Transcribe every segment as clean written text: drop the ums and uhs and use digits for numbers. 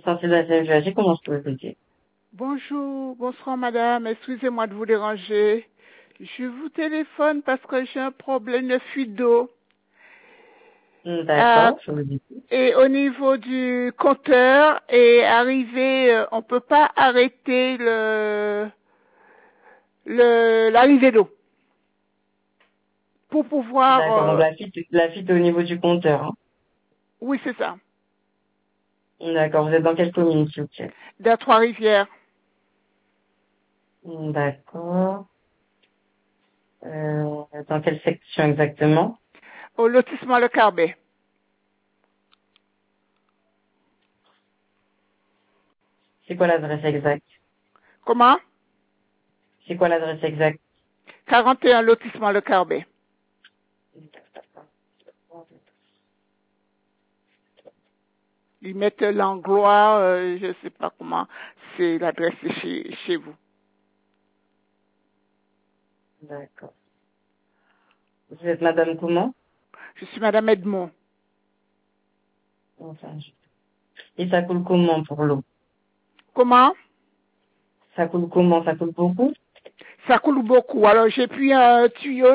essentiel de la CMJAG, comment je peux vous aider? Bonjour, bonsoir madame, excusez-moi de vous déranger. Je vous téléphone parce que j'ai un problème de fuite d'eau. D'accord, je vous écoute. Et au niveau du compteur est arrivé, on peut pas arrêter l'arrivée d'eau. Pour pouvoir... D'accord, donc la fuite est au niveau du compteur, hein. Oui, c'est ça. D'accord, vous êtes dans quelle commune, s'il vous plaît? Dans Trois-Rivières. D'accord. Dans quelle section exactement? Au lotissement Le Carbet. C'est quoi l'adresse exacte? Comment? C'est quoi l'adresse exacte? 41 lotissement Le Carbet. Ils mettent Langlois, je sais pas comment, c'est l'adresse chez vous. D'accord. Vous êtes madame comment? Je suis madame Edmond. Enfin, et ça coule comment pour l'eau? Comment? Ça coule comment? Ça coule beaucoup? Ça coule beaucoup. Alors j'ai pris un tuyau,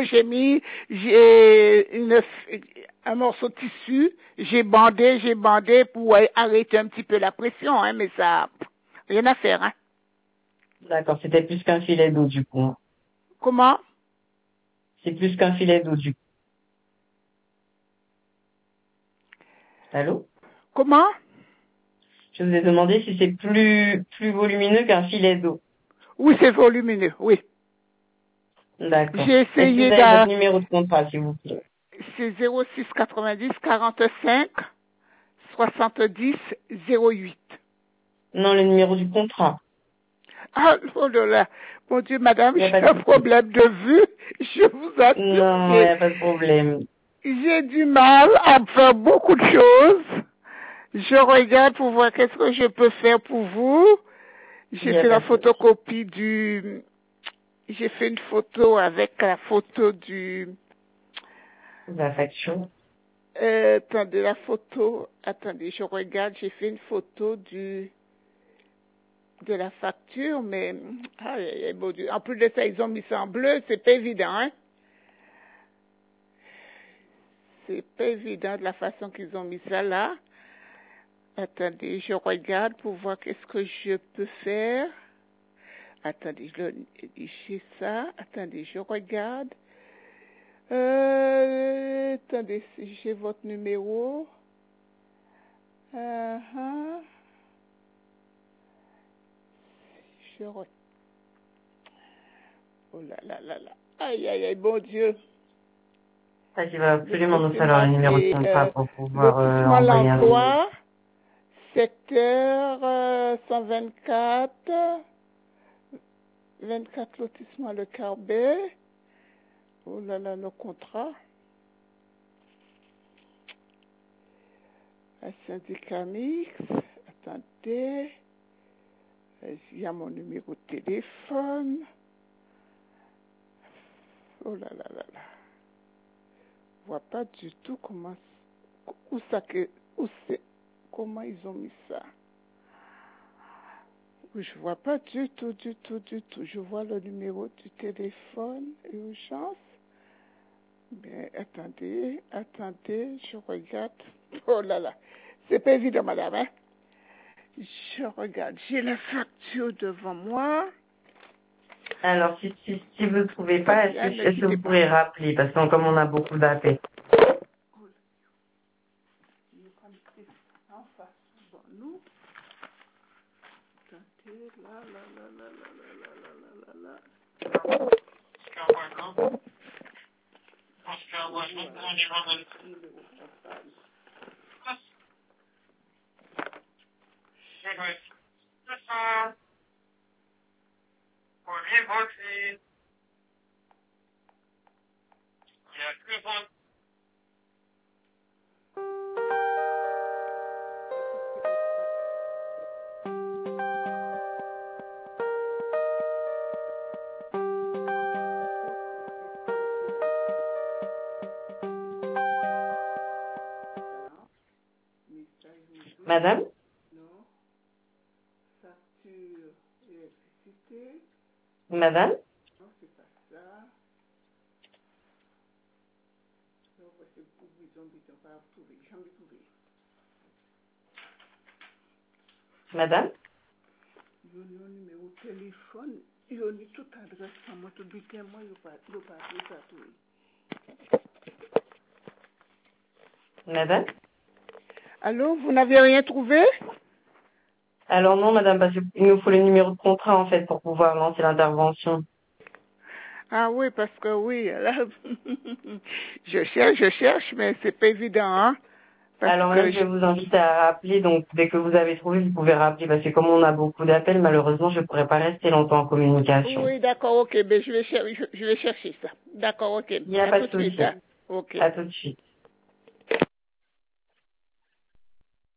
j'ai un morceau de tissu, j'ai bandé pour arrêter un petit peu la pression, hein, mais ça, rien à faire, hein. D'accord, c'était plus qu'un filet d'eau du coup, hein. Comment? C'est plus qu'un filet d'eau du coup. Allô? Comment? Je vous ai demandé si c'est plus volumineux qu'un filet d'eau. Oui, c'est volumineux, oui. D'accord. J'ai Est-ce que essayé vous avez votre numéro de contrat, s'il vous plaît? c'est 06 90 45 70 08. Non, le numéro du contrat. Ah, oh là là. Mon Dieu, madame, Il n'y a pas j'ai de un souci. problème de vue. Je vous assure, Non, il n'y a pas de problème. j'ai du mal à faire beaucoup de choses. Je regarde pour voir qu'est-ce que je peux faire pour vous. Il J'ai n'y a fait pas la de souci. photocopie j'ai fait une photo avec la photo La facture. attendez, la photo, attendez, je regarde, j'ai fait une photo de la facture, mais, bon Dieu, en plus de ça, ils ont mis ça en bleu, c'est pas évident, hein. C'est pas évident de la façon qu'ils ont mis ça là. Attendez, je regarde pour voir qu'est-ce que je peux faire. Attendez, j'ai ça. Attendez, je regarde. Attendez, si j'ai votre numéro. Uh-huh. Oh là là là là. Aïe, aïe, aïe, bon Dieu. Ça, il va absolument nous falloir Laissez-moi, le numéro de c'est contrat pour pouvoir lotissement envoyer un email. l'emploi, secteur 124, 24 lotissement Le Carbet. Oh là là, nos contrats. Un syndicat mix. Attendez. Il y a mon numéro de téléphone. Oh là là là là. Je vois pas du tout comment, comment ils ont mis ça. Je vois pas du tout. Je vois le numéro du téléphone, urgence. Mais attendez, je regarde. Oh là là. C'est pas évident, madame, hein? Je regarde. J'ai la facture devant moi. Alors, si vous ne trouvez pas, Bien, ne est-ce que quittez vous pas. pourrez rappeler? Parce que comme on a beaucoup d'appels. En face, bon, nous. Attendez, là. Madame? Madame? Non, c'est pas ça. Non, c'est pour bidon, pas trouver. J'en ai trouvé. Madame? Yo ni un numéro de téléphone. Yo ni toute adresse. Moi, tout bulletin, moi, yo pas trouvé. Madame? Allô, vous n'avez rien trouvé? Alors non, madame, parce qu'il nous faut le numéro de contrat, en fait, pour pouvoir lancer l'intervention. Ah oui, parce que oui, là, je cherche, mais c'est pas évident, hein? Parce Alors que madame, je vais vous inviter à rappeler, donc dès que vous avez trouvé, vous pouvez rappeler, parce que comme on a beaucoup d'appels, malheureusement, je ne pourrai pas rester longtemps en communication. oui, d'accord, ok, ben je vais chercher ça. D'accord, ok. Il n'y a À pas tout de de suite, souci. hein? Ok. À tout de suite.